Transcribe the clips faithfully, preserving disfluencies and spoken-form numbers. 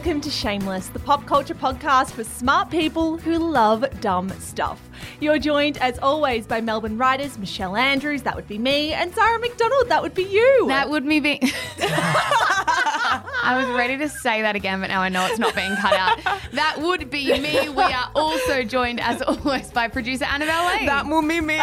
welcome to Shameless, the pop culture podcast for smart people who love dumb stuff. You're joined, as always, by Melbourne writers Michelle Andrews, that would be me, and Zara McDonald, that would be you. That would me be... I was ready to say that again, but now I know it's not being cut out. That would be me. We are also joined, as always, by producer Annabelle Lane. That will be me.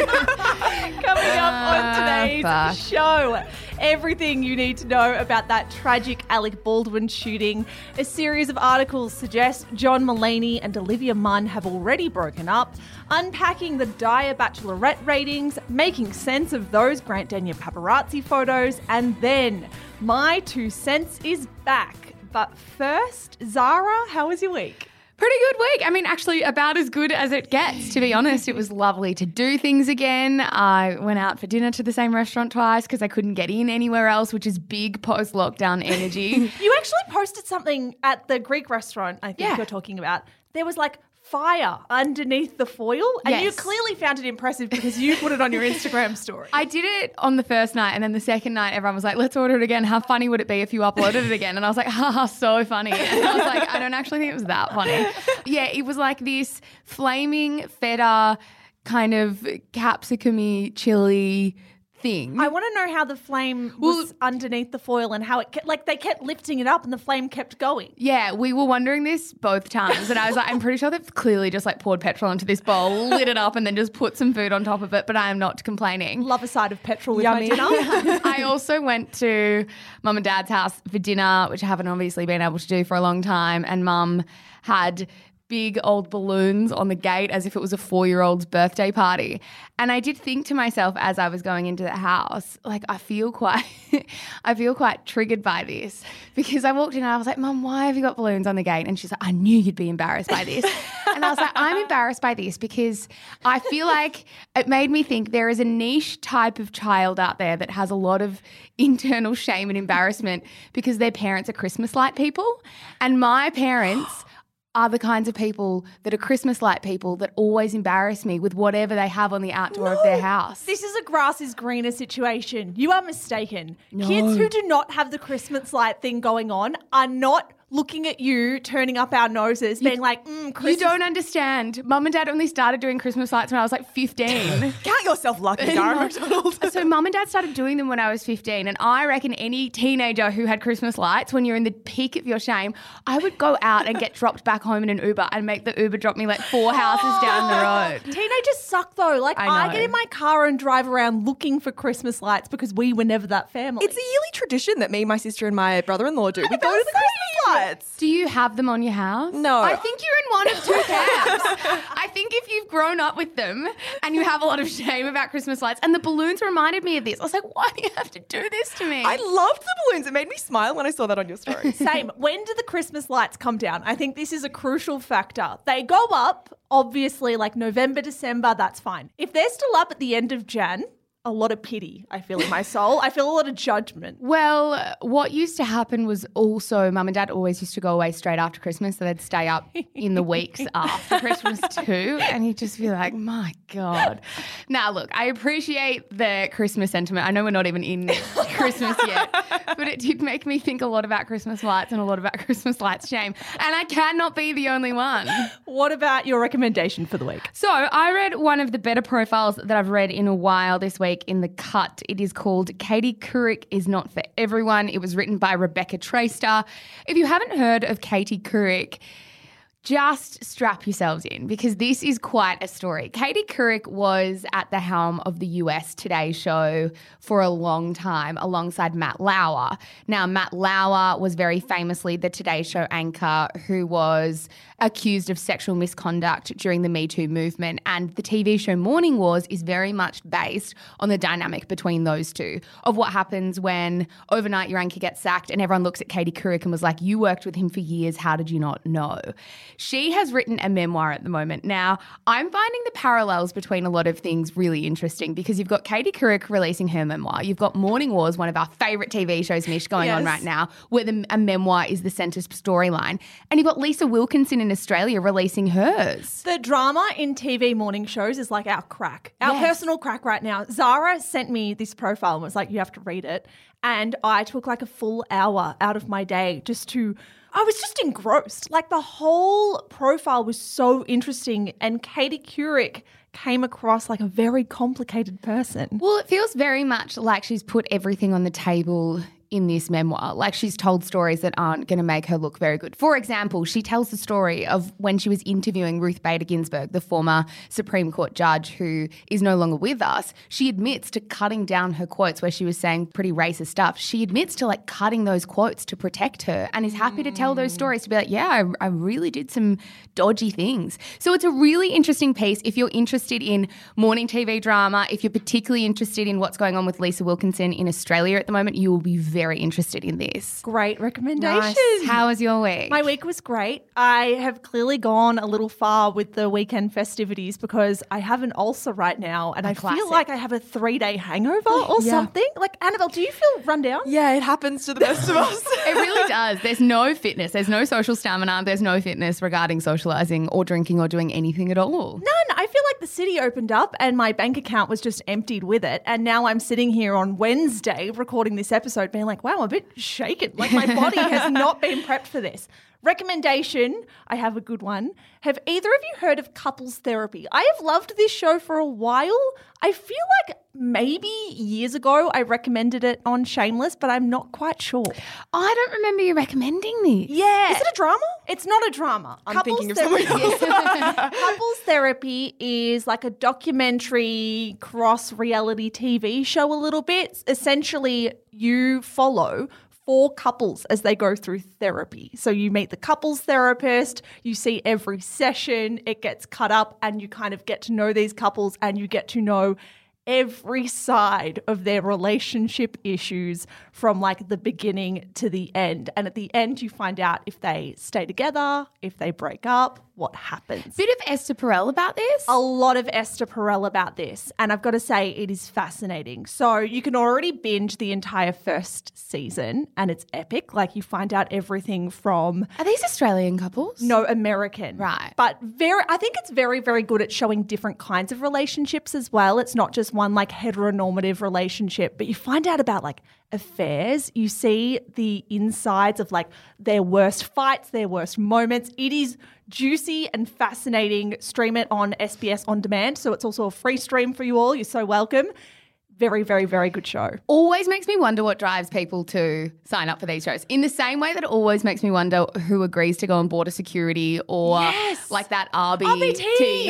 Coming up on today's fuck. show, everything you need to know about that tragic Alec Baldwin shooting. A series of articles suggest John Mulaney and Olivia Munn have already broken up. Unpacking the dire Bachelorette ratings, making sense of those Grant Denyer paparazzi photos, and then My Two Cents is back. But first, Zara, how was your week? Pretty good week. I mean, actually about as good as it gets, to be honest. It was lovely to do things again. I went out for dinner to the same restaurant twice because I couldn't get in anywhere else, which is big post-lockdown energy. You actually posted something at the Greek restaurant, I think Yeah. you're talking about. There was like fire underneath the foil, and you Yes. clearly found it impressive because you put it on your Instagram story. I did it on the first night, and then the second night everyone was like, let's order it again. How funny would it be if you uploaded it again? And I was like, haha, so funny. And I was like, I don't actually think it was that funny. Yeah, it was like this flaming feta kind of capsicum-y chili thing. I want to know how the flame was underneath the foil and how it kept, like they kept lifting it up and the flame kept going. Yeah, we were wondering this both times. And I was like, I'm pretty sure they've clearly just like poured petrol into this bowl, lit it up, and then just put some food on top of it. But I am not complaining. Love a side of petrol with Yummy. my dinner. I also went to mum and dad's house for dinner, which I haven't obviously been able to do for a long time. And mum had big old balloons on the gate as if it was a four-year-old's birthday party. And I did think to myself as I was going into the house, like I feel quite I feel quite triggered by this, because I walked in and I was like, Mum, why have you got balloons on the gate? And she's like, I knew you'd be embarrassed by this. And I was like, I'm embarrassed by this because I feel like it made me think there is a niche type of child out there that has a lot of internal shame and embarrassment because their parents are Christmas light people. And my parents are the kinds of people that are Christmas light people that always embarrass me with whatever they have on the outdoor of their house. This is a grass is greener situation. You are mistaken. Kids who do not have the Christmas light thing going on are not looking at you, turning up our noses, being like, mm, Christmas. You don't understand. Mum and Dad only started doing Christmas lights when I was like fifteen. Count yourself lucky, Zara McDonald. So Mum and Dad started doing them when I was fifteen, and I reckon any teenager who had Christmas lights, when you're in the peak of your shame, I would go out and get dropped back home in an Uber and make the Uber drop me like four houses down the road. Teenagers suck though. Like I I, know. get in my car and drive around looking for Christmas lights because we were never that family. It's a yearly tradition that me, my sister, and my brother-in-law do. We go to the Christmas lights. Do you have them on your house? No. I think you're in one of two camps. I think if you've grown up with them and you have a lot of shame about Christmas lights, and the balloons reminded me of this. I was like, why do you have to do this to me? I loved the balloons. It made me smile when I saw that on your story. Same. When do the Christmas lights come down? I think this is a crucial factor. They go up, obviously, like November, December, that's fine. If they're still up at the end of Jan, a lot of pity I feel in my soul. I feel a lot of judgment. Well, what used to happen was also Mum and Dad always used to go away straight after Christmas, so they'd stay up in the weeks after Christmas too, and you'd just be like, my God. Now, look, I appreciate the Christmas sentiment. I know we're not even in Christmas yet, but it did make me think a lot about Christmas lights and a lot about Christmas lights shame, and I cannot be the only one. What about your recommendation for the week? So I read one of the better profiles that I've read in a while this week in The Cut. It is called Katie Couric is Not for Everyone. It was written by Rebecca Traister. If you haven't heard of Katie Couric, just strap yourselves in because this is quite a story. Katie Couric was at the helm of the U S Today show for a long time alongside Matt Lauer. Now, Matt Lauer was very famously the Today Show anchor who was accused of sexual misconduct during the Me Too movement, and the T V show Morning Wars is very much based on the dynamic between those two of what happens when overnight your anchor gets sacked and everyone looks at Katie Couric and was like, you worked with him for years, how did you not know? She has written a memoir at the moment. Now, I'm finding the parallels between a lot of things really interesting because you've got Katie Couric releasing her memoir. You've got Morning Wars, one of our favourite T V shows, Mish, going Yes. on right now, where the, a memoir is the centre storyline. And you've got Lisa Wilkinson in Australia releasing hers. The drama in T V morning shows is like our crack, our Yes. personal crack right now. Zara sent me this profile and was like, you have to read it. And I took like a full hour out of my day just to I was just engrossed. Like the whole profile was so interesting, and Katie Couric came across like a very complicated person. Well, it feels very much like she's put everything on the table in this memoir. Like she's told stories that aren't going to make her look very good. For example, she tells the story of when she was interviewing Ruth Bader Ginsburg, the former Supreme Court judge who is no longer with us. She admits to cutting down her quotes where she was saying pretty racist stuff. She admits to like cutting those quotes to protect her and is happy to tell those stories, to be like, yeah, I, I really did some dodgy things. So it's a really interesting piece. If you're interested in morning T V drama, if you're particularly interested in what's going on with Lisa Wilkinson in Australia at the moment, you will be very very interested in this. Great recommendation. Nice. How was your week? My week was great. I have clearly gone a little far with the weekend festivities because I have an ulcer right now and A I classic. feel like I have a three-day hangover or Yeah. something. Like, Annabelle, do you feel run down? Yeah, it happens to the best of us. It really does. There's no fitness. There's no social stamina. There's no fitness regarding socialising or drinking or doing anything at all. None. I feel like the city opened up and my bank account was just emptied with it. And now I'm sitting here on Wednesday recording this episode being like, wow, I'm a bit shaken. Like my body has not been prepped for this. Recommendation, I have a good one. Have either of you heard of couples therapy? I have loved this show for a while. I feel like maybe years ago I recommended it on Shameless, but I'm not quite sure. I don't remember you recommending this. Yeah. Is it a drama? It's not a drama. I'm Couples thinking of therapy. something else. Couples therapy is like a documentary cross reality T V show a little bit. Essentially, you follow four couples as they go through therapy. So you meet the couples therapist, you see every session, it gets cut up and you kind of get to know these couples and you get to know every side of their relationship issues from like the beginning to the end. And at the end, you find out if they stay together, if they break up, what happens. Bit of Esther Perel about this. A lot of Esther Perel about this. And I've got to say, it is fascinating. So you can already binge the entire first season and it's epic. Like you find out everything from Are these Australian couples? no American. Right. But very, I think it's very, very good at showing different kinds of relationships as well. It's not just one like heteronormative relationship, but you find out about like affairs. You see the insides of like their worst fights, their worst moments. It is juicy and fascinating. Stream it on S B S On Demand. So it's also a free stream for you all. You're so welcome. Very, very, very good show. Always makes me wonder what drives people to sign up for these shows. In the same way that it always makes me wonder who agrees to go on border security or Yes. like that R B T. R B T.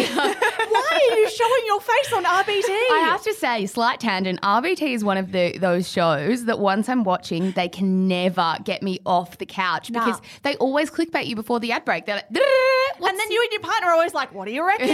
Why are you showing your face on R B T? I have to say, slight tangent, R B T is one of the those shows that once I'm watching, they can never get me off the couch Nah. because they always clickbait you before the ad break. They're like, "What's And then you and your partner are always like, what do you reckon?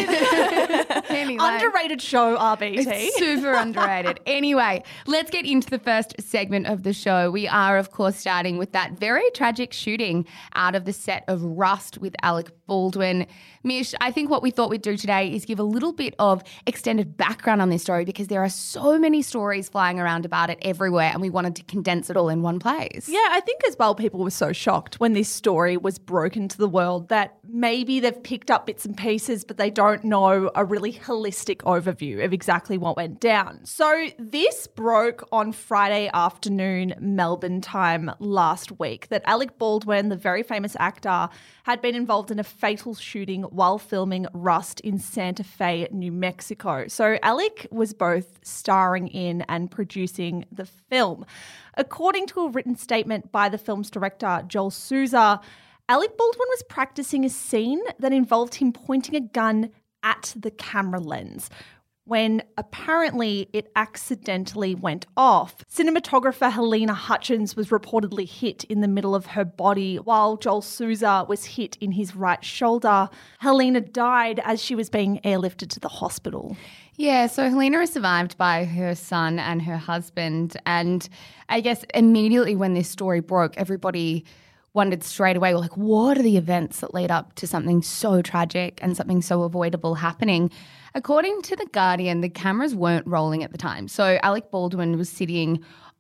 Anyway. Underrated show, R B T. It's super underrated. Anyway, let's get into the first segment of the show. We are, of course, starting with that very tragic shooting out of the set of Rust with Alec Baldwin. Mish, I think what we thought we'd do today is give a little bit of extended background on this story because there are so many stories flying around about it everywhere and we wanted to condense it all in one place. Yeah, I think as well people were so shocked when this story was broken to the world that maybe they've picked up bits and pieces but they don't know a really holistic overview of exactly what went down. So this broke on Friday afternoon Melbourne time last week that Alec Baldwin, the very famous actor, had been involved in a fatal shooting while filming Rust in Santa Fe, New Mexico. So Alec was both starring in and producing the film. According to a written statement by the film's director, Joel Souza, Alec Baldwin was practicing a scene that involved him pointing a gun at the camera lens when apparently it accidentally went off. Cinematographer Helena Hutchins was reportedly hit in the middle of her body while Joel Souza was hit in his right shoulder. Helena died as she was being airlifted to the hospital. Yeah, so Helena is survived by her son and her husband. And I guess immediately when this story broke, everybody wondered straight away, like, what are the events that lead up to something so tragic and something so avoidable happening? According to The Guardian, the cameras weren't rolling at the time. So Alec Baldwin was sitting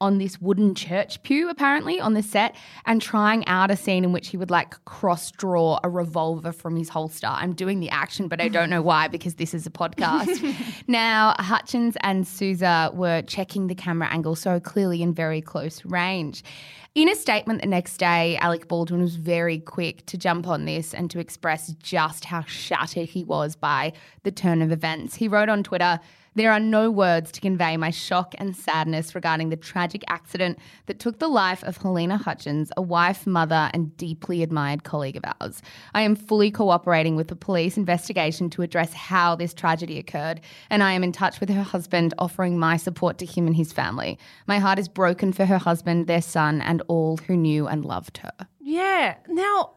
on this wooden church pew, apparently, on the set, and trying out a scene in which he would like cross-draw a revolver from his holster. I'm doing the action, but I don't know why because this is a podcast. Now, Hutchins and Sousa were checking the camera angle so clearly in very close range. In a statement the next day, Alec Baldwin was very quick to jump on this and to express just how shattered he was by the turn of events. He wrote on Twitter, "There are no words to convey my shock and sadness regarding the tragic accident that took the life of Helena Hutchins, a wife, mother, and deeply admired colleague of ours. I am fully cooperating with the police investigation to address how this tragedy occurred, and I am in touch with her husband, offering my support to him and his family. My heart is broken for her husband, their son, and all who knew and loved her." Yeah. Now,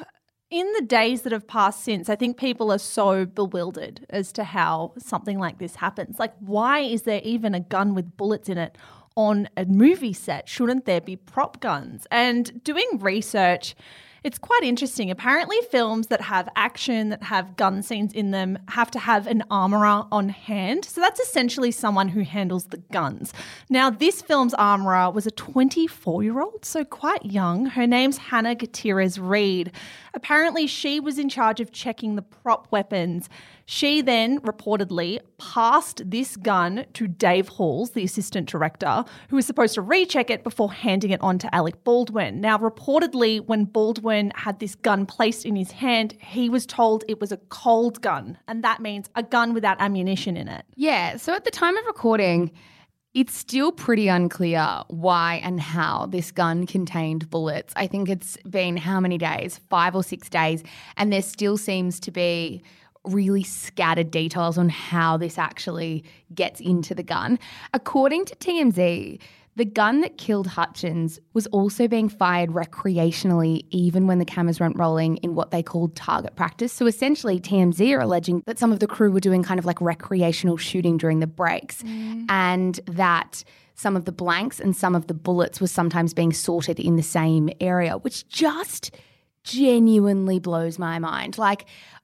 in the days that have passed since, I think people are so bewildered as to how something like this happens. Like, why is there even a gun with bullets in it on a movie set? Shouldn't there be prop guns? And doing research, it's quite interesting. Apparently films that have action, that have gun scenes in them, have to have an armourer on hand. So that's essentially someone who handles the guns. Now, this film's armourer was a twenty-four-year-old, so quite young. Her name's Hannah Gutierrez Reed. Apparently she was in charge of checking the prop weapons. She then reportedly passed this gun to Dave Halls, the assistant director, who was supposed to recheck it before handing it on to Alec Baldwin. Now, reportedly, when Baldwin had this gun placed in his hand, he was told it was a cold gun, and that means a gun without ammunition in it. Yeah, so at the time of recording, it's still pretty unclear why and how this gun contained bullets. I think it's been how many days? Five or six days, and there still seems to be really scattered details on how this actually gets into the gun. According to T M Z, the gun that killed Hutchins was also being fired recreationally even when the cameras weren't rolling in what they called target practice. So essentially T M Z are alleging that some of the crew were doing kind of like recreational shooting during the breaks mm. and that some of the blanks and some of the bullets was sometimes being sorted in the same area, which just genuinely blows my mind. Like,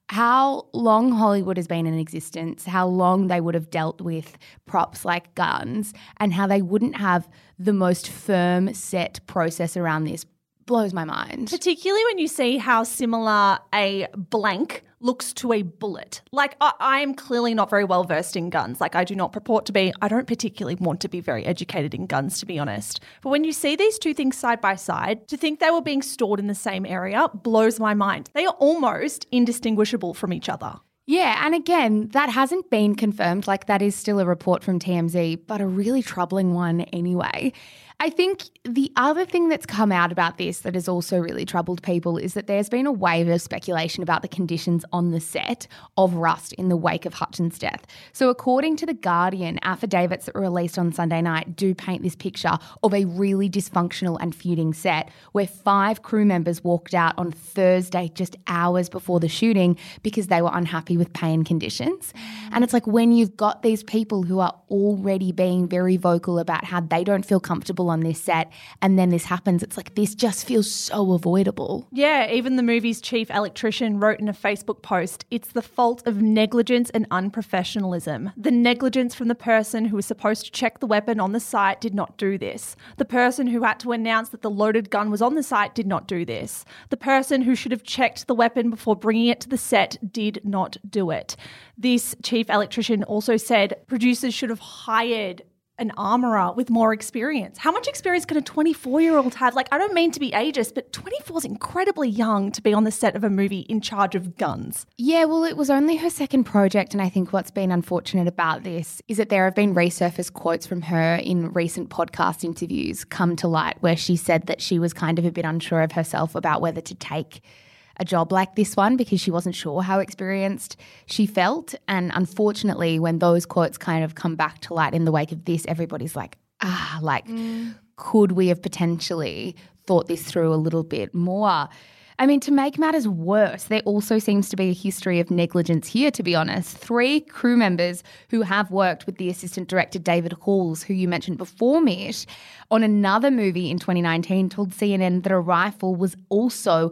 how long Hollywood has been in existence, how long they would have dealt with props like guns, and how they wouldn't have the most firm set process around this blows my mind. Particularly when you see how similar a blank looks to a bullet. Like, I, I am clearly not very well versed in guns. Like, I do not purport to be. I don't particularly want to be very educated in guns, to be honest. But when you see these two things side by side, to think they were being stored in the same area blows my mind. They are almost indistinguishable from each other. Yeah, and again, that hasn't been confirmed. Like, that is still a report from T M Z, but a really troubling one anyway. I think the other thing that's come out about this that has also really troubled people is that there's been a wave of speculation about the conditions on the set of Rust in the wake of Hutchins' death. So according to The Guardian, affidavits that were released on Sunday night do paint this picture of a really dysfunctional and feuding set where five crew members walked out on Thursday just hours before the shooting because they were unhappy with pay and conditions. And it's like when you've got these people who are already being very vocal about how they don't feel comfortable on this set and then this happens, it's like this just feels so avoidable. Yeah, even the movie's chief electrician wrote in a Facebook post, "It's the fault of negligence and unprofessionalism. The negligence from the person who was supposed to check the weapon on the site did not do this. The person who had to announce that the loaded gun was on the site did not do this. The person who should have checked the weapon before bringing it to the set did not do it." This chief electrician also said producers should have hired an armourer with more experience. How much experience can a twenty-four-year-old have? Like, I don't mean to be ageist, but twenty-four is incredibly young to be on the set of a movie in charge of guns. Yeah, well, it was only her second project, and I think what's been unfortunate about this is that there have been resurfaced quotes from her in recent podcast interviews come to light where she said that she was kind of a bit unsure of herself about whether to take a job like this one because she wasn't sure how experienced she felt. And unfortunately, when those quotes kind of come back to light in the wake of this, everybody's like, ah, like, mm. could we have potentially thought this through a little bit more? I mean, to make matters worse, there also seems to be a history of negligence here, to be honest. Three crew members who have worked with the assistant director David Halls, who you mentioned before, Mish, on another movie in twenty nineteen told C N N that a rifle was also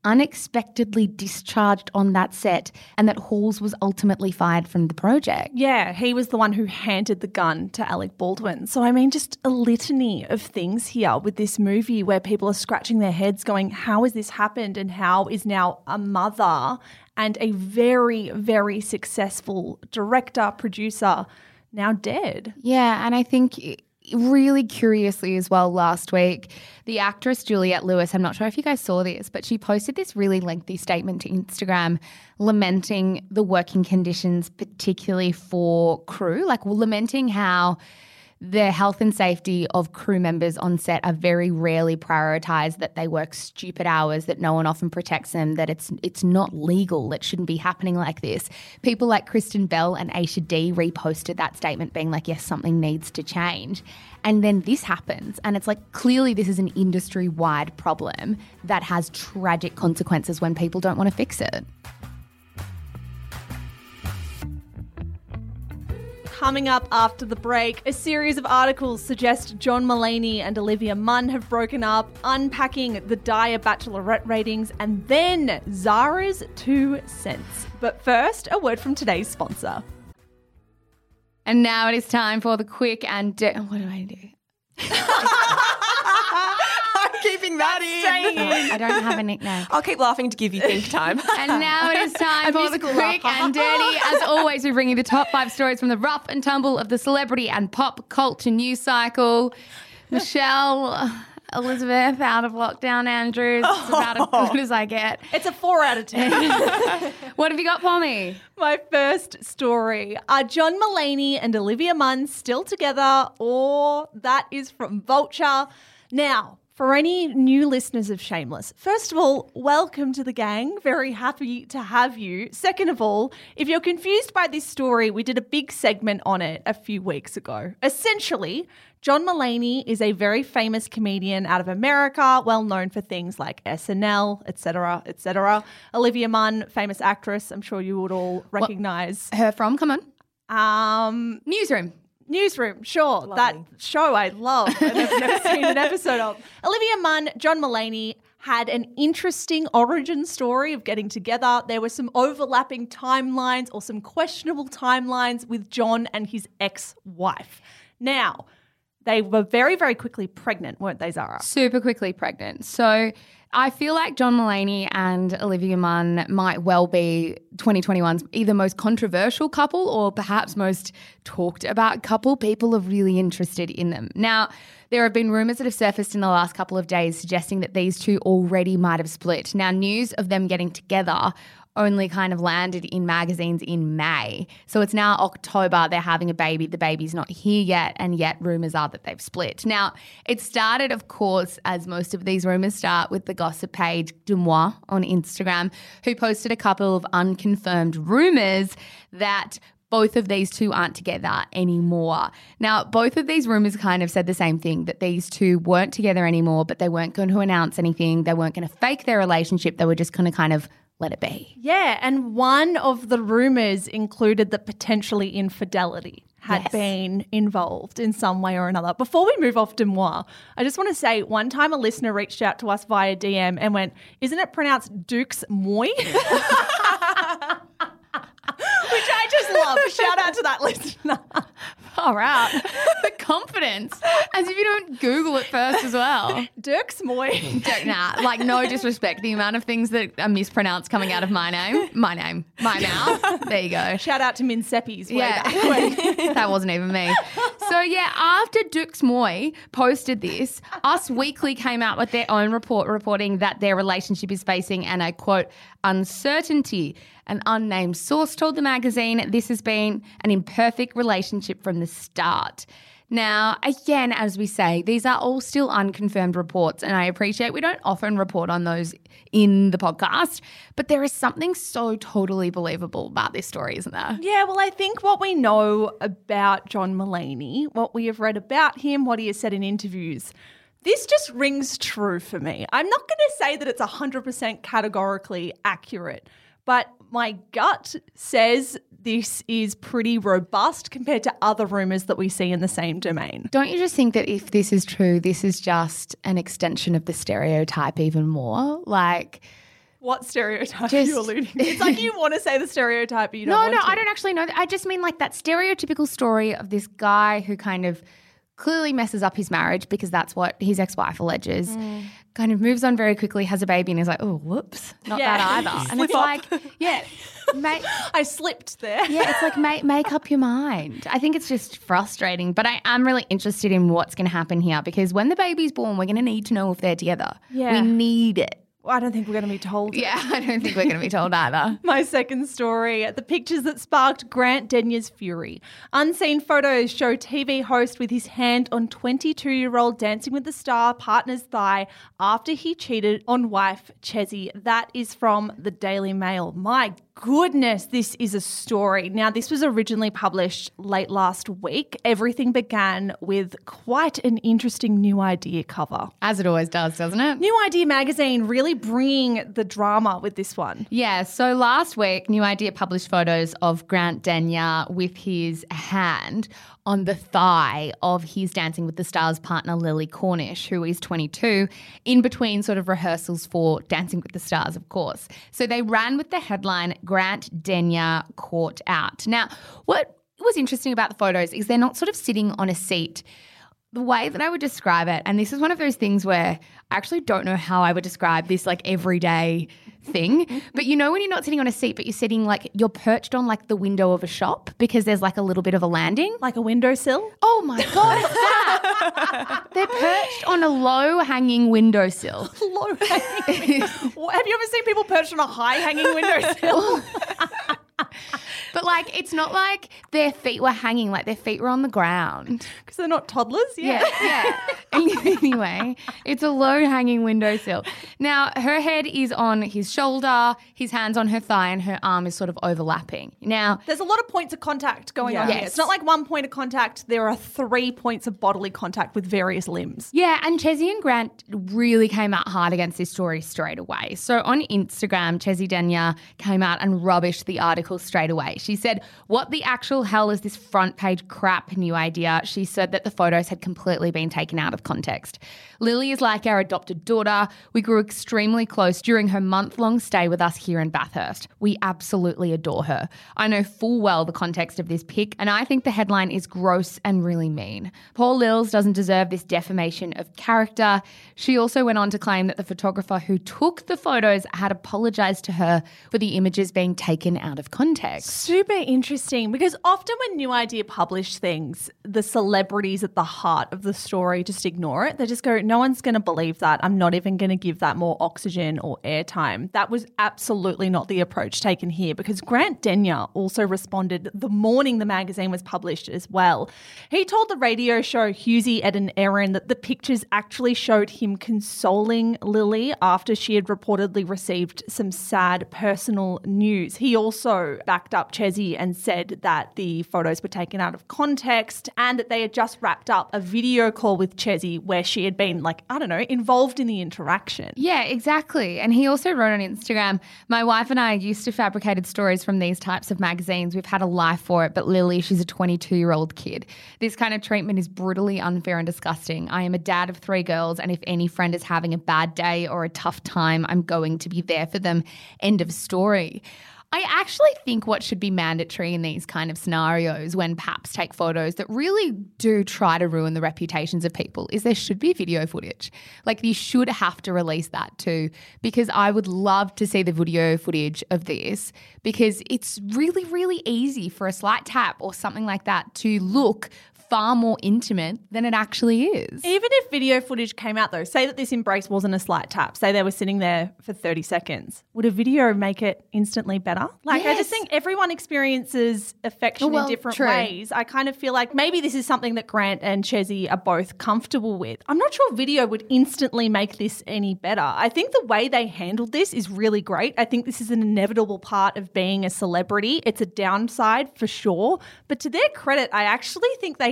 unexpectedly discharged on that set and that Halls was ultimately fired from the project. Yeah, he was the one who handed the gun to Alec Baldwin. So, I mean, just a litany of things here with this movie where people are scratching their heads going, how has this happened and how is now a mother and a very, very successful director, producer now dead? Yeah, and I think really curiously as well last week, the actress Juliette Lewis, I'm not sure if you guys saw this, but she posted this really lengthy statement to Instagram lamenting the working conditions, particularly for crew, like lamenting how the health and safety of crew members on set are very rarely prioritised, that they work stupid hours, that no one often protects them, that it's it's not legal, it shouldn't be happening like this. People like Kristen Bell and Aisha Dee reposted that statement being like, yes, something needs to change. And then this happens and it's like clearly this is an industry-wide problem that has tragic consequences when people don't want to fix it. Coming up after the break, a series of articles suggest John Mulaney and Olivia Munn have broken up, unpacking the dire Bachelorette ratings, and then Zara's two cents. But first, a word from today's sponsor. And now it is time for the quick and... Di- what do I do? I'm keeping that in. I don't have a nickname. I'll keep laughing to give you think time. And now it is time for the quick and dirty. As always, we bring you the top five stories from the rough and tumble of the celebrity and pop culture news cycle. Michelle, Elizabeth, out of lockdown, Andrews. It's about as good as I get. It's a four out of ten. What have you got for me? My first story. Are John Mulaney and Olivia Munn still together? Or that is from Vulture. Now, for any new listeners of Shameless, first of all, welcome to the gang. Very happy to have you. Second of all, if you're confused by this story, we did a big segment on it a few weeks ago. Essentially, John Mulaney is a very famous comedian out of America, well known for things like S N L, et cetera, et cetera. Olivia Munn, famous actress, I'm sure you would all recognise. Her from, come on. Um, Newsroom. Newsroom, sure. Lovely. That show I love and I've never seen an episode of. Olivia Munn, John Mulaney had an interesting origin story of getting together. There were some overlapping timelines or some questionable timelines with John and his ex-wife. Now, they were very, very quickly pregnant, weren't they, Zara? Super quickly pregnant. So I feel like John Mulaney and Olivia Munn might well be twenty twenty-one's either most controversial couple or perhaps most talked about couple. People are really interested in them. Now, there have been rumours that have surfaced in the last couple of days suggesting that these two already might have split. Now, news of them getting together only kind of landed in magazines in May. So it's now October, they're having a baby, the baby's not here yet, and yet rumours are that they've split. Now, it started, of course, as most of these rumours start, with the gossip page Demois on Instagram, who posted a couple of unconfirmed rumours that both of these two aren't together anymore. Now, both of these rumours kind of said the same thing, that these two weren't together anymore, but they weren't going to announce anything. They weren't going to fake their relationship. They were just going to kind of let it be. Yeah, and one of the rumours included that potentially infidelity had Yes. been involved in some way or another. Before we move off Demois, I just want to say one time a listener reached out to us via D M and went, isn't it pronounced Dukes Moy? Which I just love. Shout out to that listener. Far out. The confidence. As if you don't Google it first as well. Dukes Moy. Don't, nah, like no disrespect. The amount of things that are mispronounced coming out of my name, my name, my mouth. There you go. Shout out to Min Seppies. way Yeah, back when. that wasn't even me. So yeah, after Dukes Moy posted this, Us Weekly came out with their own report reporting that their relationship is facing an, I quote, uncertainty. An unnamed source told the magazine this has been an imperfect relationship from the start. Now, again, as we say, these are all still unconfirmed reports, and I appreciate we don't often report on those in the podcast, but there is something so totally believable about this story, isn't there? Yeah, well, I think what we know about John Mulaney, what we have read about him, what he has said in interviews, this just rings true for me. I'm not going to say that it's one hundred percent categorically accurate, but my gut says this is pretty robust compared to other rumours that we see in the same domain. Don't you just think that if this is true, this is just an extension of the stereotype even more? Like, What stereotype Just- are you alluding to? It's like you want to say the stereotype, but you don't No, want no, to. I don't actually know. I just mean like that stereotypical story of this guy who kind of clearly messes up his marriage because that's what his ex-wife alleges, Mm. kind of moves on very quickly, has a baby and is like, oh, whoops, not Yeah. that either. And Slip it's up. like, yeah, mate. I slipped there. Yeah, it's like make, make up your mind. I think it's just frustrating, but I am really interested in what's going to happen here because when the baby's born, we're going to need to know if they're together. Yeah. We need it. Well, I don't think we're going to be told. Yeah, I don't think we're going to be told either. My second story, the pictures that sparked Grant Denyer's fury. Unseen photos show T V host with his hand on twenty-two-year-old Dancing with the Star partner's thigh after he cheated on wife Chezzy. That is from the Daily Mail. My goodness, this is a story. Now, this was originally published late last week. Everything began with quite an interesting New Idea cover. As it always does, doesn't it? New Idea magazine really bringing the drama with this one. Yeah, so last week, New Idea published photos of Grant Denyer with his hand on the thigh of his Dancing with the Stars partner, Lily Cornish, who is twenty-two, in between sort of rehearsals for Dancing with the Stars, of course. So they ran with the headline, Grant Denyer caught out. Now, what was interesting about the photos is they're not sort of sitting on a seat. The way that I would describe it, and this is one of those things where I actually don't know how I would describe this like everyday thing, but you know when you're not sitting on a seat, but you're sitting like you're perched on like the window of a shop because there's like a little bit of a landing. Like a windowsill? Oh my God, it's that. They're perched on a low-hanging windowsill. Low hanging. Well, have you ever seen people perched on a high hanging windowsill? But like it's not like their feet were hanging, like their feet were on the ground. Because they're not toddlers. Yeah, yeah. Anyway, it's a low-hanging windowsill. Now, her head is on his shoulder, his hand's on her thigh, and her arm is sort of overlapping. Now, There's a lot of points of contact going on Yes. here. It's not like one point of contact. There are three points of bodily contact with various limbs. yeah, and Chezzy and Grant really came out hard against this story straight away. So on Instagram, Chezzy Denyer came out and rubbished the article straight away. She said, what the actual hell is this front page crap, New Idea? She said that the photos had completely been taken out of context. Lily is like our adopted daughter. We grew extremely close during her month-long stay with us here in Bathurst. We absolutely adore her. I know full well the context of this pic, and I think the headline is gross and really mean. Poor Lils doesn't deserve this defamation of character. She also went on to claim that the photographer who took the photos had apologised to her for the images being taken out of context. Super interesting because often when New Idea publish things, the celebrities at the heart of the story just ignore it. They just go, no one's going to believe that. I'm not even going to give that more oxygen or airtime. That was absolutely not the approach taken here because Grant Denyer also responded the morning the magazine was published as well. He told the radio show Hughesy, Ed and Erin that the pictures actually showed him consoling Lily after she had reportedly received some sad personal news. He also backed up Chezzy and said that the photos were taken out of context and that they had just wrapped up a video call with Chezzy where she had been like, I don't know, involved in the interaction. Yeah, exactly. And he also wrote on Instagram, my wife and I are used to fabricated stories from these types of magazines. We've had a life for it, but Lily, she's a twenty-two-year-old kid. This kind of treatment is brutally unfair and disgusting. I am a dad of three girls, and if any friend is having a bad day or a tough time, I'm going to be there for them. End of story. I actually think what should be mandatory in these kind of scenarios when paps take photos that really do try to ruin the reputations of people is there should be video footage. Like you should have to release that too, because I would love to see the video footage of this because it's really, really easy for a slight tap or something like that to look far more intimate than it actually is. Even if video footage came out though, say that this embrace wasn't a slight tap, say they were sitting there for thirty seconds, would a video make it instantly better? Like I Yes. just think everyone experiences affection Well, in different true. ways. I kind of feel like maybe this is something that Grant and Chezzy are both comfortable with. I'm not sure video would instantly make this any better. I think the way they handled this is really great. I think this is an inevitable part of being a celebrity. It's a downside for sure, but to their credit, I actually think they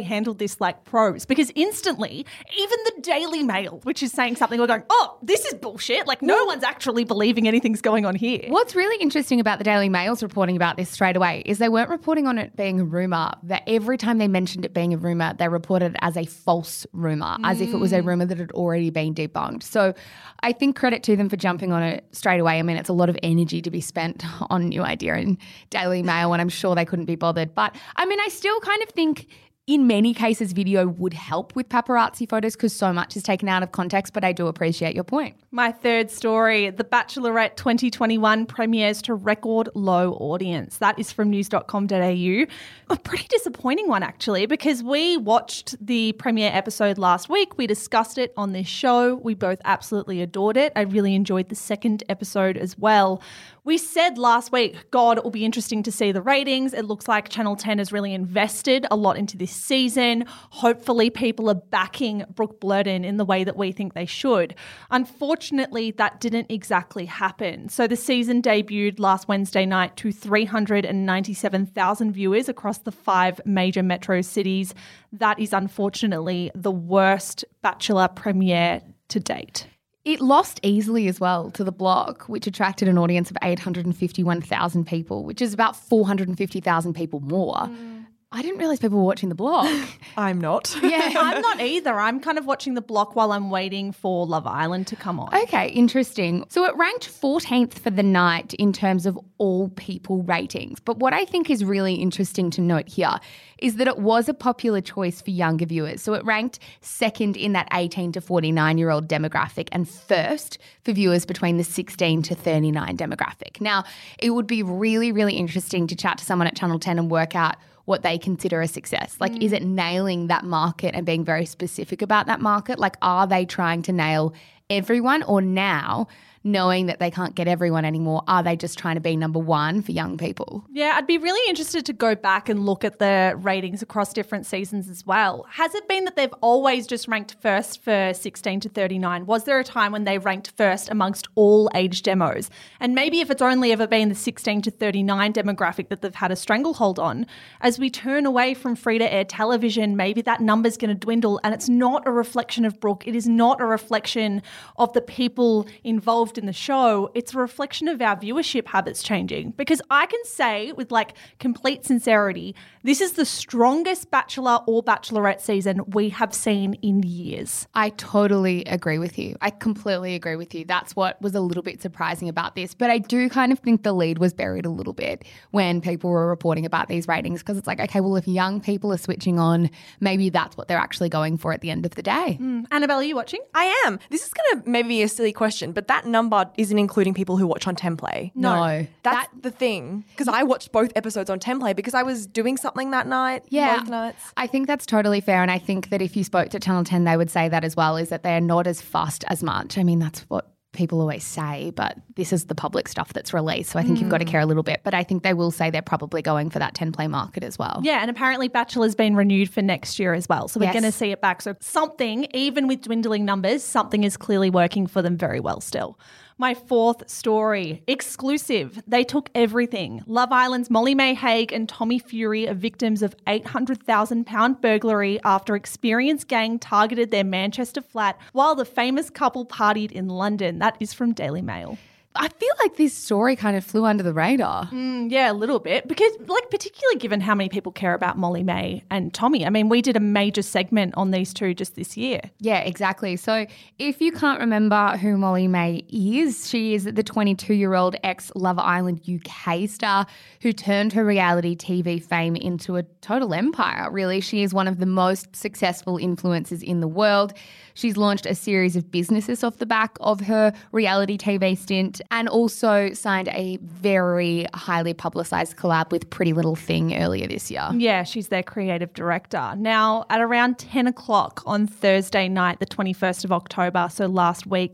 handled this like pros, because instantly, even the Daily Mail, which is saying something, we're going, oh, this is bullshit. Like no one's actually believing anything's going on here. What's really interesting about the Daily Mail's reporting about this straight away is they weren't reporting on it being a rumour. That every time they mentioned it being a rumour, they reported it as a false rumour, mm. as if it was a rumour that had already been debunked. So I think credit to them for jumping on it straight away. I mean, it's a lot of energy to be spent on New Idea and Daily Mail, and I'm sure they couldn't be bothered. But I mean, I still kind of think in many cases video would help with paparazzi photos because so much is taken out of context, but I do appreciate your point. My third story, The Bachelorette twenty twenty-one premieres to record low audience. That is from news dot com dot a u. A pretty disappointing one, actually, because we watched the premiere episode last week. We discussed it on this show. We both absolutely adored it. I really enjoyed the second episode as well. We said last week, God, it will be interesting to see the ratings. It looks like Channel ten has really invested a lot into this season. Hopefully people are backing Brooke Blurden in the way that we think they should. Unfortunately, that didn't exactly happen. So the season debuted last Wednesday night to three hundred ninety-seven thousand viewers across the five major metro cities. That is unfortunately the worst Bachelor premiere to date. It lost easily as well to The Block, which attracted an audience of eight hundred fifty-one thousand people, which is about four hundred fifty thousand people more. Mm. I didn't realise people were watching The Block. I'm not. Yeah, I'm not either. I'm kind of watching The Block while I'm waiting for Love Island to come on. Okay, interesting. So it ranked fourteenth for the night in terms of all people ratings. But what I think is really interesting to note here is that it was a popular choice for younger viewers. So it ranked second in that eighteen to forty-nine-year-old demographic and first for viewers between the sixteen to thirty-nine demographic. Now, it would be really, really interesting to chat to someone at Channel ten and work out what they consider a success. Like, mm. is it nailing that market and being very specific about that market? Like, are they trying to nail everyone, or now, knowing that they can't get everyone anymore, are they just trying to be number one for young people? Yeah, I'd be really interested to go back and look at the ratings across different seasons as well. Has it been that they've always just ranked first for sixteen to thirty-nine? Was there a time when they ranked first amongst all age demos? And maybe if it's only ever been the sixteen to thirty-nine demographic that they've had a stranglehold on, as we turn away from free-to-air television, maybe that number's going to dwindle, and it's not a reflection of Brooke. It is not a reflection of the people involved in the show. It's a reflection of our viewership habits changing, because I can say with like complete sincerity, this is the strongest Bachelor or Bachelorette season we have seen in years. I totally agree with you. I completely agree with you. That's what was a little bit surprising about this. But I do kind of think the lead was buried a little bit when people were reporting about these ratings, because it's like, okay, well, if young people are switching on, maybe that's what they're actually going for at the end of the day. Mm. Annabelle, are you watching? I am. This is going to maybe be a silly question, but that number isn't including people who watch on Templay. No. That's that, the thing. Because I watched both episodes on Templay because I was doing something that night, yeah, both nights. I think that's totally fair, and I think that if you spoke to Channel ten, they would say that as well, is that they're not as fussed as much. I mean, that's what people always say, but this is the public stuff that's released, so I think mm. you've got to care a little bit. But I think they will say they're probably going for that ten-play market as well. Yeah, and apparently Bachelor's been renewed for next year as well, so we're yes. going to see it back. So something, even with dwindling numbers, something is clearly working for them very well still. My fourth story, exclusive. They took everything. Love Island's Molly-Mae Hague and Tommy Fury are victims of eight hundred thousand pound burglary after experienced gang targeted their Manchester flat while the famous couple partied in London. That is from Daily Mail. I feel like this story kind of flew under the radar. Mm, yeah, a little bit, because like particularly given how many people care about Molly-Mae and Tommy. I mean, we did a major segment on these two just this year. Yeah, exactly. So if you can't remember who Molly-Mae is, she is the twenty-two-year-old ex-Love Island U K star who turned her reality T V fame into a total empire, really. She is one of the most successful influencers in the world. She's launched a series of businesses off the back of her reality T V stint, and also signed a very highly publicised collab with Pretty Little Thing earlier this year. Yeah, she's their creative director. Now, at around ten o'clock on Thursday night, the twenty-first of October, so last week,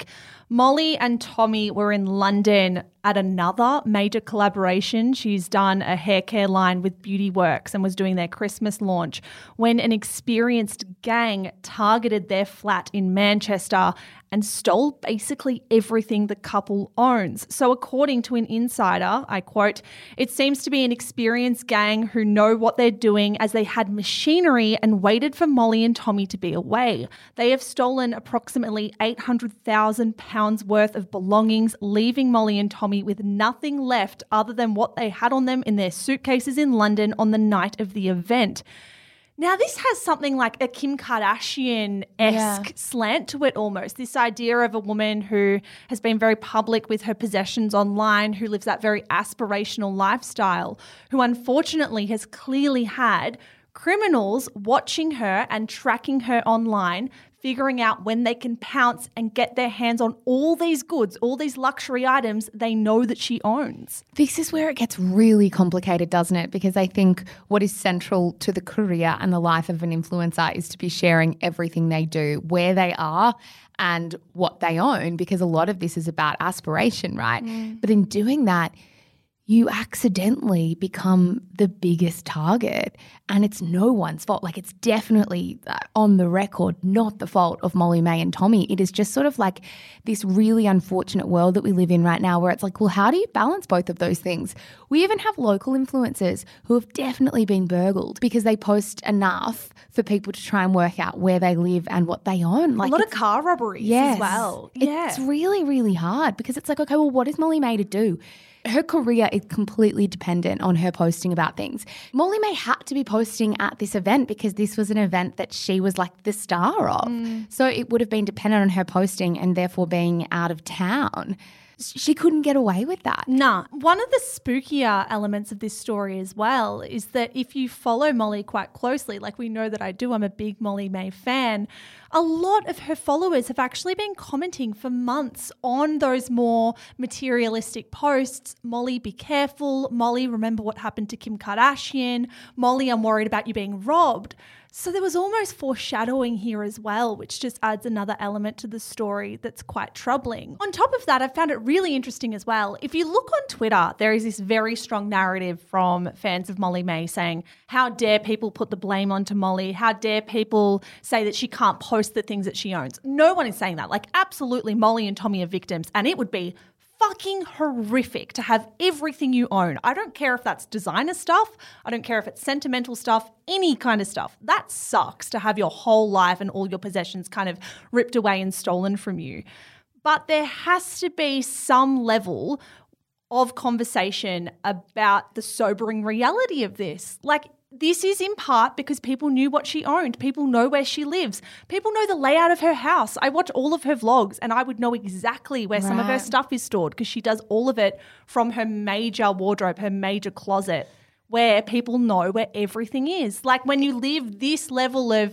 Molly and Tommy were in London at another major collaboration. She's done a hair care line with Beauty Works and was doing their Christmas launch when an experienced gang targeted their flat in Manchester and stole basically everything the couple owns. So according to an insider, I quote, "It seems to be an experienced gang who know what they're doing as they had machinery and waited for Molly and Tommy to be away. They have stolen approximately eight hundred thousand pounds worth of belongings, leaving Molly and Tommy with nothing left other than what they had on them in their suitcases in London on the night of the event." Now, this has something like a Kim Kardashian-esque Yeah. slant to it almost, this idea of a woman who has been very public with her possessions online, who lives that very aspirational lifestyle, who unfortunately has clearly had criminals watching her and tracking her online, figuring out when they can pounce and get their hands on all these goods, all these luxury items they know that she owns. This is where it gets really complicated, doesn't it? Because I think what is central to the career and the life of an influencer is to be sharing everything they do, where they are and what they own, because a lot of this is about aspiration, right? Mm. But in doing that, you accidentally become the biggest target, and it's no one's fault. Like, it's definitely uh, on the record not the fault of Molly May and Tommy. It is just sort of like this really unfortunate world that we live in right now where it's like, well, how do you balance both of those things? We even have local influencers who have definitely been burgled because they post enough for people to try and work out where they live and what they own. Like, a lot of car robberies yes, as well. Yeah. It's really, really hard because it's like, okay, well, what is Molly May to do? Her career is completely dependent on her posting about things. Molly May had to be posting at this event because this was an event that she was like the star of. Mm. So it would have been dependent on her posting and therefore being out of town. She couldn't get away with that. Nah. One of the spookier elements of this story as well is that if you follow Molly quite closely, like we know that I do, I'm a big Molly May fan, a lot of her followers have actually been commenting for months on those more materialistic posts. Molly, be careful. Molly, remember what happened to Kim Kardashian. Molly, I'm worried about you being robbed. So there was almost foreshadowing here as well, which just adds another element to the story that's quite troubling. On top of that, I found it really interesting as well. If you look on Twitter, there is this very strong narrative from fans of Molly May saying, how dare people put the blame onto Molly? How dare people say that she can't post the things that she owns? No one is saying that. Like, absolutely, Molly and Tommy are victims, and it would be fucking horrific to have everything you own. I don't care if that's designer stuff. I don't care if it's sentimental stuff, any kind of stuff. That sucks to have your whole life and all your possessions kind of ripped away and stolen from you. But there has to be some level of conversation about the sobering reality of this. Like, this is in part because people knew what she owned. People know where she lives. People know the layout of her house. I watch all of her vlogs and I would know exactly where right. some of her stuff is stored because she does all of it from her major wardrobe, her major closet, where people know where everything is. Like, when you live this level of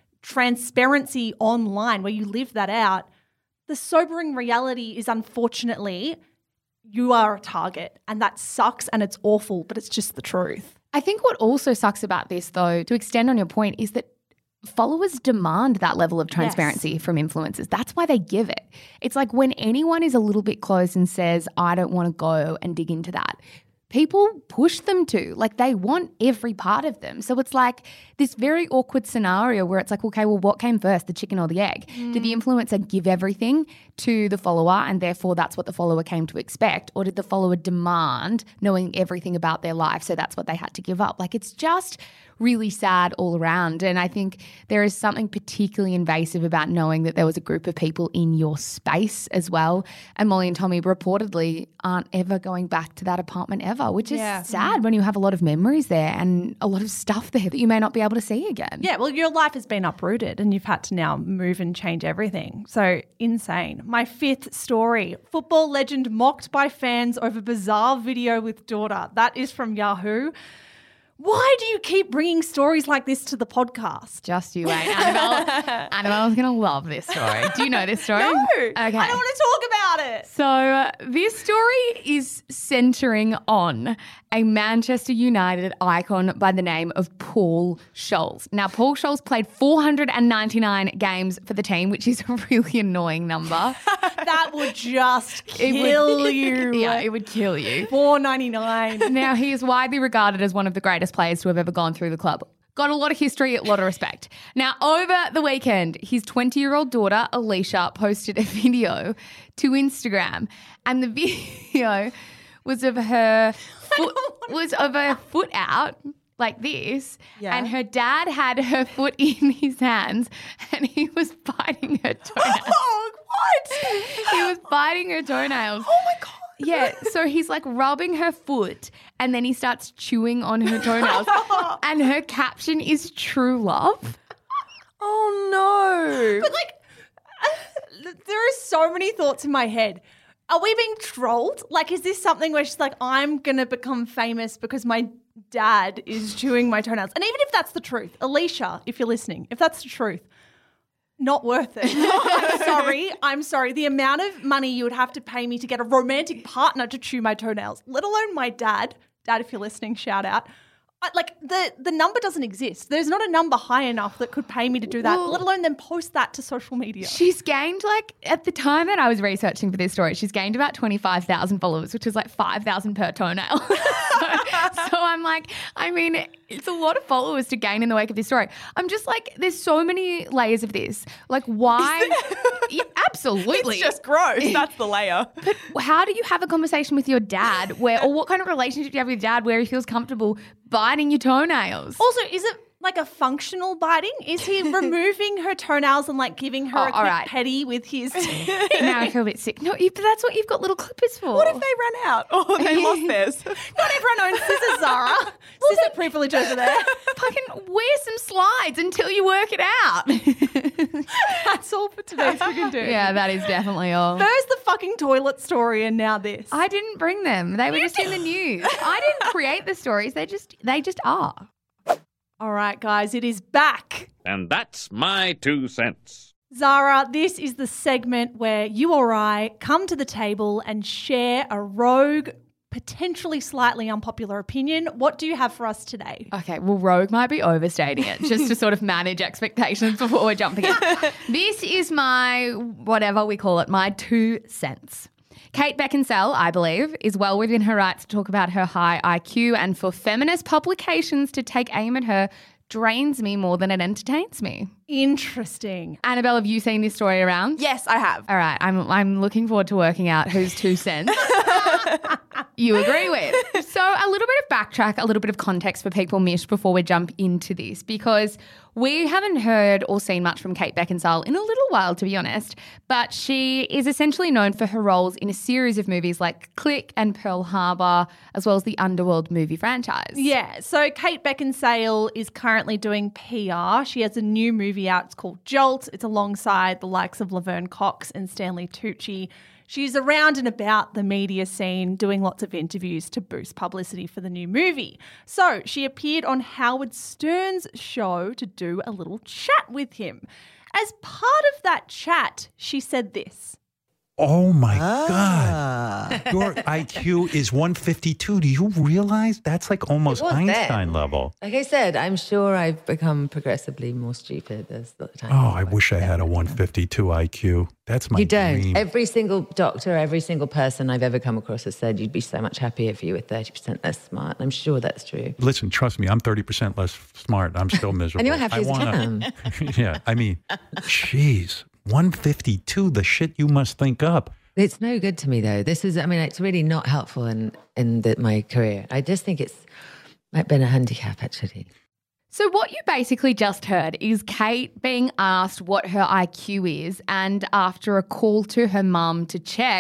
transparency online, where you live that out, the sobering reality is, unfortunately, you are a target, and that sucks and it's awful, but it's just the truth. I think what also sucks about this, though, to extend on your point, is that followers demand that level of transparency yes. from influencers. That's why they give it. It's like when anyone is a little bit close and says, I don't want to go and dig into that, people push them to. Like, they want every part of them. So it's like this very awkward scenario where it's like, okay, well, what came first, the chicken or the egg? Mm. Did the influencer give everything to the follower and therefore that's what the follower came to expect? Or did the follower demand knowing everything about their life, so that's what they had to give up? Like, it's just really sad all around. And I think there is something particularly invasive about knowing that there was a group of people in your space as well. And Molly and Tommy reportedly aren't ever going back to that apartment ever, which is yeah. sad when you have a lot of memories there and a lot of stuff there that you may not be able to see again. Yeah, well, your life has been uprooted and you've had to now move and change everything. So insane. My fifth story, football legend mocked by fans over bizarre video with daughter. That is from Yahoo. Why do you keep bringing stories like this to the podcast? Just you wait. Annabelle, Annabelle's going to love this story. Do you know this story? No. Okay. I don't want to talk about it. So uh, this story is centering on a Manchester United icon by the name of Paul Scholes. Now, Paul Scholes played four hundred ninety-nine games for the team, which is a really annoying number. That would just It kill would- you. Yeah, it would kill you. four ninety-nine. Now, he is widely regarded as one of the greatest players to have ever gone through the club. Got a lot of history, a lot of respect. Now, over the weekend, his twenty-year-old daughter, Alicia, posted a video to Instagram, and the video was of her foot, was of her foot out like this, Yeah. and her dad had her foot in his hands, and he was biting her toenails. Oh, what? He was biting her toenails. Oh my God. Yeah, so he's like rubbing her foot and then he starts chewing on her toenails. And her caption is true love. Oh no. But like, uh, there are so many thoughts in my head. Are we being trolled? Like, is this something where she's like, I'm going to become famous because my dad is chewing my toenails? And even if that's the truth, Alicia, if you're listening, if that's the truth, not worth it. I'm sorry. I'm sorry. The amount of money you would have to pay me to get a romantic partner to chew my toenails, let alone my dad. Dad, if you're listening, shout out. I, like, the, the number doesn't exist. There's not a number high enough that could pay me to do that, Well- let alone then post that to social media. She's gained like, at the time that I was researching for this story, she's gained about twenty-five thousand followers, which is like five thousand per toenail. so, so I'm like, I mean, it's a lot of followers to gain in the wake of this story. I'm just like, there's so many layers of this. Like, why? Yeah, absolutely. It's just gross. That's the layer. How do you have a conversation with your dad where, or what kind of relationship do you have with your dad where he feels comfortable biting your toenails? Also, is it like a functional biting? Is he removing her toenails and like giving her Oh, a quick all right. petty with his Now I feel a bit sick. No, you, but that's what you've got little clippers for. What if they ran out? Oh, they lost theirs. Not everyone owns scissors, Zara. Scissor privilege over there. Fucking wear some slides until you work it out. That's all for today's Friggin' Do. Yeah, that is definitely all. First the fucking toilet story and now this. I didn't bring them. They were just in the news. I didn't create the stories. They just they just are. All right, guys, it is back. And that's my two cents. Zara, this is the segment where you or I come to the table and share a rogue, potentially slightly unpopular opinion. What do you have for us today? Okay, well, rogue might be overstating it just to sort of manage expectations before we're jumping in. This is my, whatever we call it, my two cents. Kate Beckinsale, I believe, is well within her rights to talk about her high I Q, and for feminist publications to take aim at her drains me more than it entertains me. Interesting. Annabelle, have you seen this story around? Yes, I have. All right, I'm I'm looking forward to working out whose two cents you agree with. So a little bit of backtrack, a little bit of context for people missed before we jump into this, because we haven't heard or seen much from Kate Beckinsale in a little while, to be honest, but she is essentially known for her roles in a series of movies like Click and Pearl Harbor, as well as the Underworld movie franchise. Yeah, so Kate Beckinsale is currently doing P R. She has a new movie out. It's called Jolt. It's alongside the likes of Laverne Cox and Stanley Tucci. She's around and about the media scene doing lots of interviews to boost publicity for the new movie. So she appeared on Howard Stern's show to do a little chat with him. As part of that chat, she said this. Oh my Ah. God. Your I Q is one fifty-two. Do you realize that's like almost It was Einstein then. level? Like I said, I'm sure I've become progressively more stupid as the time. Oh, I goes wish I by. had a one fifty-two I Q. That's my You don't. dream. Every single doctor, every single person I've ever come across has said you'd be so much happier if you were thirty percent less smart. I'm sure that's true. Listen, trust me, I'm thirty percent less smart. I'm still miserable. And you're happy I as a wanna- clam. Yeah, I mean, jeez, one fifty-two, the shit you must think up. It's no good to me though. This is, I mean, it's really not helpful in in the, my career. I just think it's might been a handicap actually. So what you basically just heard is Kate being asked what her I Q is, and after a call to her mum to check,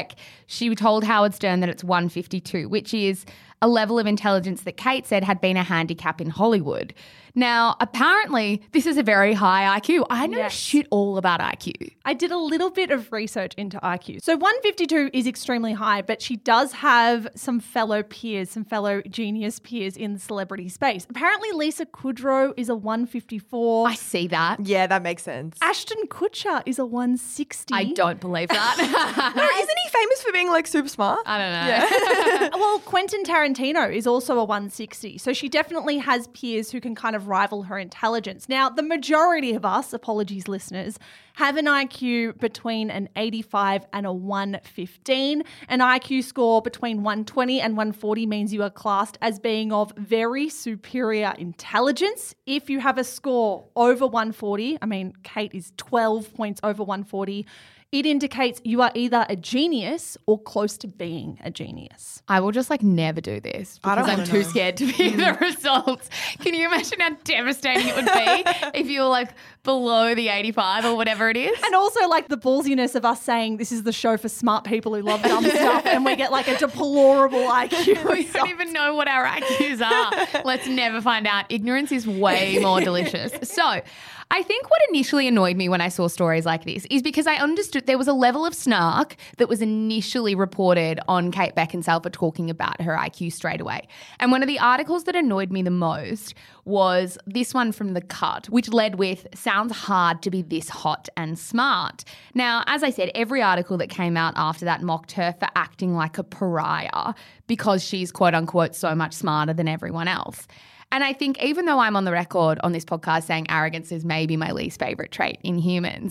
she told Howard Stern that it's one fifty-two, which is a level of intelligence that Kate said had been a handicap in Hollywood. Now, apparently, this is a very high I Q. I know Yes. shit all about I Q. I did a little bit of research into I Q. So one fifty-two is extremely high, but she does have some fellow peers, some fellow genius peers in the celebrity space. Apparently, Lisa Kudrow is a one fifty-four. I see that. Yeah, that makes sense. Ashton Kutcher is a one sixty. I don't believe that. No, isn't he famous for being like super smart? I don't know. Well, Quentin Tarantino is also a one sixty. So she definitely has peers who can kind of rival her intelligence. Now, the majority of us, apologies listeners, have an I Q between an eighty-five and a one fifteen. An I Q score between one twenty and one forty means you are classed as being of very superior intelligence. If you have a score over one forty, I mean, Kate is twelve points over one forty, it indicates you are either a genius or close to being a genius. I will just like never do this I don't because I'm wanna too know. scared to be the results. Can you imagine how devastating it would be if you were like below the eighty-five or whatever it is? And also like the ballsiness of us saying this is the show for smart people who love dumb stuff and we get like a deplorable I Q. We don't even know what our I Qs are. Let's never find out. Ignorance is way more delicious. So I think what initially annoyed me when I saw stories like this is because I understood there was a level of snark that was initially reported on Kate Beckinsale for talking about her I Q straight away. And one of the articles that annoyed me the most was this one from The Cut, which led with, sounds hard to be this hot and smart. Now, as I said, every article that came out after that mocked her for acting like a pariah because she's quote unquote so much smarter than everyone else. And I think even though I'm on the record on this podcast saying arrogance is maybe my least favourite trait in humans,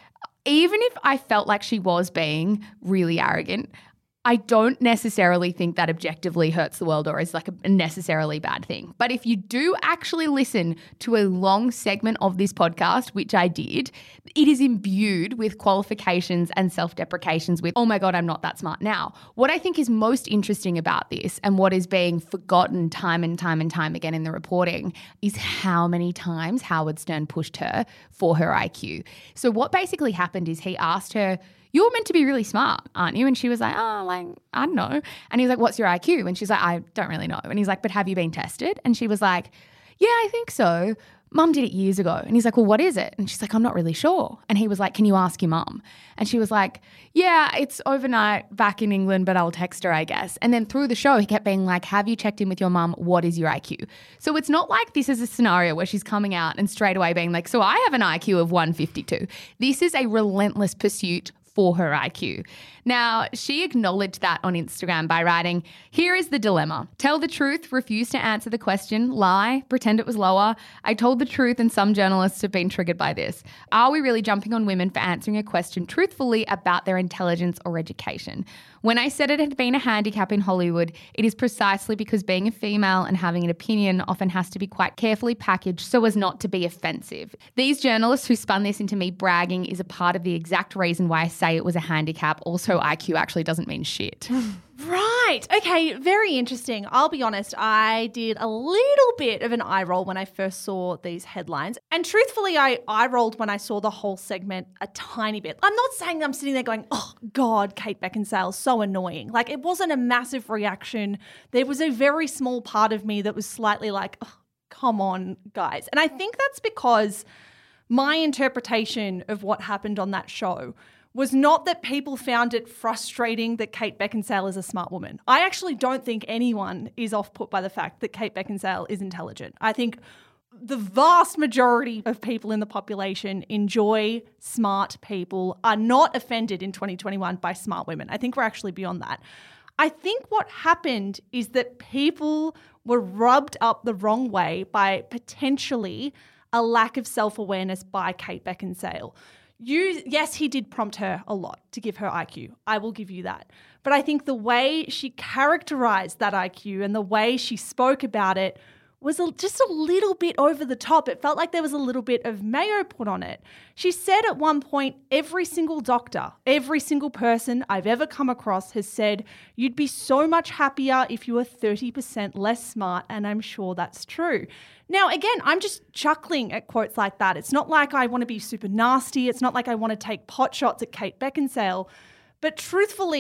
even if I felt like she was being really arrogant, I don't necessarily think that objectively hurts the world or is like a necessarily bad thing. But if you do actually listen to a long segment of this podcast, which I did, it is imbued with qualifications and self-deprecations with, oh my God, I'm not that smart now. What I think is most interesting about this and what is being forgotten time and time and time again in the reporting is how many times Howard Stern pushed her for her I Q. So what basically happened is he asked her, you're meant to be really smart, aren't you? And she was like, oh, like, I don't know. And he's like, what's your I Q? And she's like, I don't really know. And he's like, but have you been tested? And she was like, yeah, I think so. Mum did it years ago. And he's like, well, what is it? And she's like, I'm not really sure. And he was like, can you ask your mum? And she was like, yeah, it's overnight back in England, but I'll text her, I guess. And then through the show, he kept being like, have you checked in with your mum? What is your I Q? So it's not like this is a scenario where she's coming out and straight away being like, so I have an I Q of one fifty-two. This is a relentless pursuit for her I Q. Now, she acknowledged that on Instagram by writing, here is the dilemma. Tell the truth, refuse to answer the question, lie, pretend it was lower. I told the truth and some journalists have been triggered by this. Are we really jumping on women for answering a question truthfully about their intelligence or education? When I said it had been a handicap in Hollywood, it is precisely because being a female and having an opinion often has to be quite carefully packaged so as not to be offensive. These journalists who spun this into me bragging is a part of the exact reason why I say it was a handicap. Also, I Q actually doesn't mean shit. Right. Okay. Very interesting. I'll be honest. I did a little bit of an eye roll when I first saw these headlines. And truthfully, I eye rolled when I saw the whole segment a tiny bit. I'm not saying I'm sitting there going, oh, God, Kate Beckinsale, so annoying. Like, it wasn't a massive reaction. There was a very small part of me that was slightly like, oh, come on, guys. And I think that's because my interpretation of what happened on that show was not that people found it frustrating that Kate Beckinsale is a smart woman. I actually don't think anyone is off-put by the fact that Kate Beckinsale is intelligent. I think the vast majority of people in the population enjoy smart people, are not offended in twenty twenty-one by smart women. I think we're actually beyond that. I think what happened is that people were rubbed up the wrong way by potentially a lack of self-awareness by Kate Beckinsale. You, yes, he did prompt her a lot to give her I Q. I will give you that. But I think the way she characterized that I Q and the way she spoke about it was a, just a little bit over the top. It felt like there was a little bit of mayo put on it. She said at one point, every single doctor, every single person I've ever come across has said, you'd be so much happier if you were thirty percent less smart, and I'm sure that's true. Now, again, I'm just chuckling at quotes like that. It's not like I want to be super nasty. It's not like I want to take pot shots at Kate Beckinsale. But truthfully,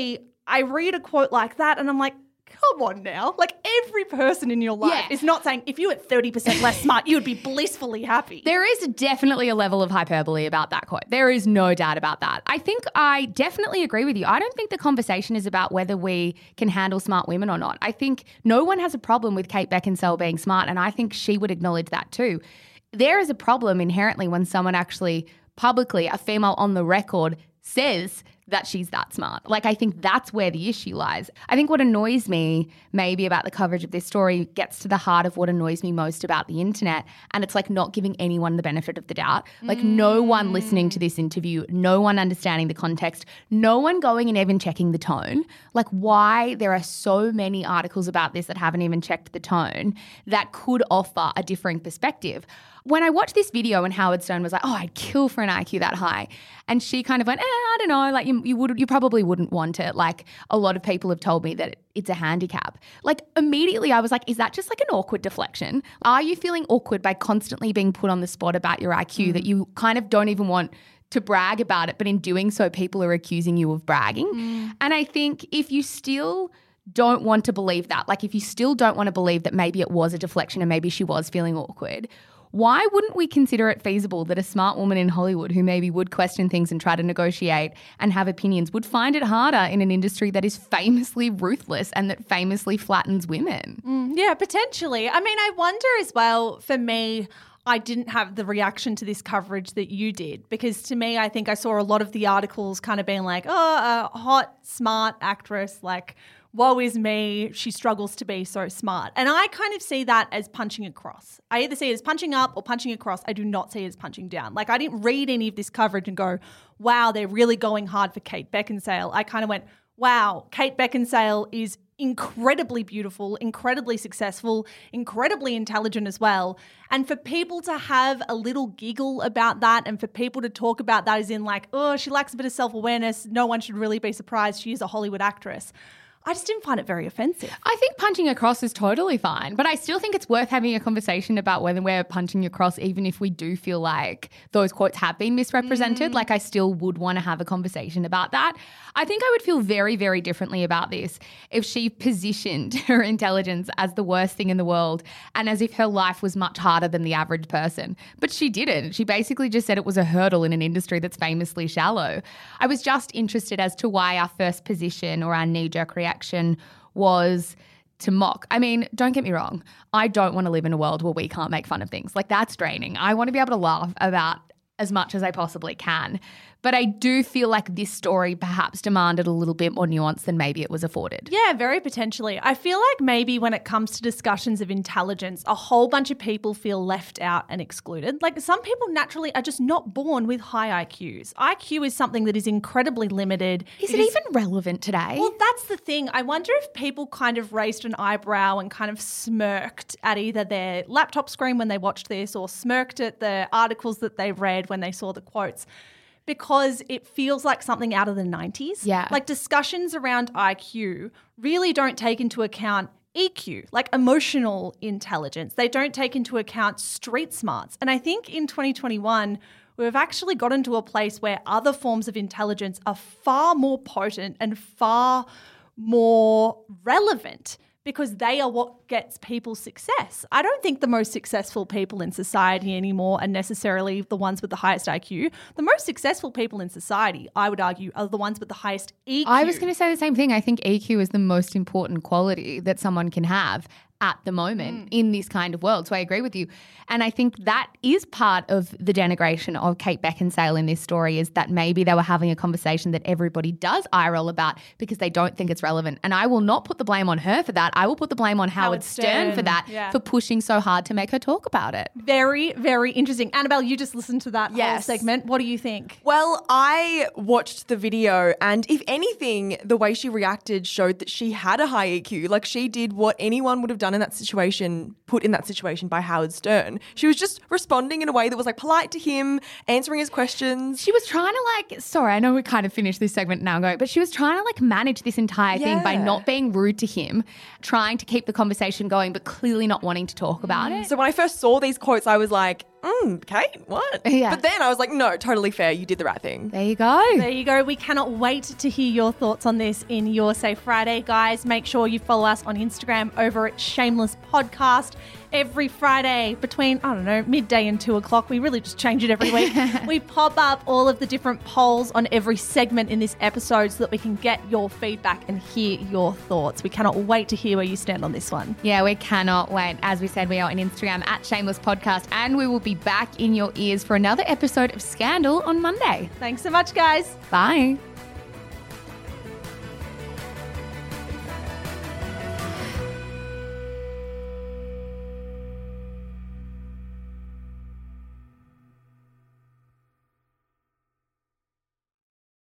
I read a quote like that and I'm like, come on now. Like every person in your life Yeah. is not saying if you were thirty percent less smart, you would be blissfully happy. There is definitely a level of hyperbole about that quote. There is no doubt about that. I think I definitely agree with you. I don't think the conversation is about whether we can handle smart women or not. I think no one has a problem with Kate Beckinsale being smart, and I think she would acknowledge that too. There is a problem inherently when someone actually publicly, a female on the record, says that she's that smart. Like, I think that's where the issue lies. I think what annoys me maybe about the coverage of this story gets to the heart of what annoys me most about the internet, and it's like not giving anyone the benefit of the doubt. Like mm. no one listening to this interview, no one understanding the context, no one going and even checking the tone. Like why there are so many articles about this that haven't even checked the tone that could offer a differing perspective. When I watched this video and Howard Stern was like, oh, I'd kill for an I Q that high. And she kind of went, eh, I don't know, like you, you would, you probably wouldn't want it. Like a lot of people have told me that it's a handicap. Like immediately I was like, is that just like an awkward deflection? Are you feeling awkward by constantly being put on the spot about your I Q mm. that you kind of don't even want to brag about it, but in doing so people are accusing you of bragging? Mm. And I think if you still don't want to believe that, like if you still don't want to believe that maybe it was a deflection and maybe she was feeling awkward, why wouldn't we consider it feasible that a smart woman in Hollywood who maybe would question things and try to negotiate and have opinions would find it harder in an industry that is famously ruthless and that famously flattens women? Mm, yeah, potentially. I mean, I wonder as well, for me, I didn't have the reaction to this coverage that you did, because to me, I think I saw a lot of the articles kind of being like, oh, a hot, smart actress, like, woe is me, she struggles to be so smart. And I kind of see that as punching across. I either see it as punching up or punching across. I do not see it as punching down. Like I didn't read any of this coverage and go, wow, they're really going hard for Kate Beckinsale. I kind of went, wow, Kate Beckinsale is incredibly beautiful, incredibly successful, incredibly intelligent as well. And for people to have a little giggle about that and for people to talk about that as in like, oh, she lacks a bit of self-awareness, no one should really be surprised she is a Hollywood actress. I just didn't find it very offensive. I think punching across is totally fine, but I still think it's worth having a conversation about whether we're punching across, even if we do feel like those quotes have been misrepresented. Mm. Like I still would want to have a conversation about that. I think I would feel very, very differently about this if she positioned her intelligence as the worst thing in the world and as if her life was much harder than the average person. But she didn't. She basically just said it was a hurdle in an industry that's famously shallow. I was just interested as to why our first position or our knee-jerk reaction was to mock. I mean, don't get me wrong. I don't want to live in a world where we can't make fun of things. Like that's draining. I want to be able to laugh about as much as I possibly can. But I do feel like this story perhaps demanded a little bit more nuance than maybe it was afforded. Yeah, very potentially. I feel like maybe when it comes to discussions of intelligence, a whole bunch of people feel left out and excluded. Like some people naturally are just not born with high I Qs. I Q is something that is incredibly limited. Is it, it is, even relevant today? Well, that's the thing. I wonder if people kind of raised an eyebrow and kind of smirked at either their laptop screen when they watched this or smirked at the articles that they read when they saw the quotes, because it feels like something out of the nineties. Yeah. Like discussions around I Q really don't take into account E Q, like emotional intelligence. They don't take into account street smarts. And I think in twenty twenty-one, we've actually gotten to a place where other forms of intelligence are far more potent and far more relevant, because they are what gets people success. I don't think the most successful people in society anymore are necessarily the ones with the highest I Q. The most successful people in society, I would argue, are the ones with the highest E Q. I was going to say the same thing. I think E Q is the most important quality that someone can have at the moment mm. in this kind of world. So I agree with you. And I think that is part of the denigration of Kate Beckinsale in this story, is that maybe they were having a conversation that everybody does eye roll about because they don't think it's relevant. And I will not put the blame on her for that. I will put the blame on Howard, Howard Stern, Stern for that, yeah. for pushing so hard to make her talk about it. Very, very interesting. Annabelle, you just listened to that yes. whole segment. What do you think? Well, I watched the video, and if anything, the way she reacted showed that she had a high E Q. Like she did what anyone would have done in that situation, put in that situation by Howard Stern. She was just responding in a way that was like polite to him, answering his questions. She was trying to like, sorry, I know we kind of finished this segment now going, but she was trying to like manage this entire yeah. thing by not being rude to him, trying to keep the conversation going, but clearly not wanting to talk about it. So when I first saw these quotes, I was like, mm, Kate, what? Yeah. But then I was like, no, totally fair. You did the right thing. There you go. There you go. We cannot wait to hear your thoughts on this in Your Say Friday, guys. Make sure you follow us on Instagram over at Shameless Podcast. Every Friday between, I don't know, midday and two o'clock. We really just change it every week. We pop up all of the different polls on every segment in this episode so that we can get your feedback and hear your thoughts. We cannot wait to hear where you stand on this one. Yeah, we cannot wait. As we said, we are on Instagram at Shameless Podcast, and we will be back in your ears for another episode of Scandal on Monday. Thanks so much, guys. Bye.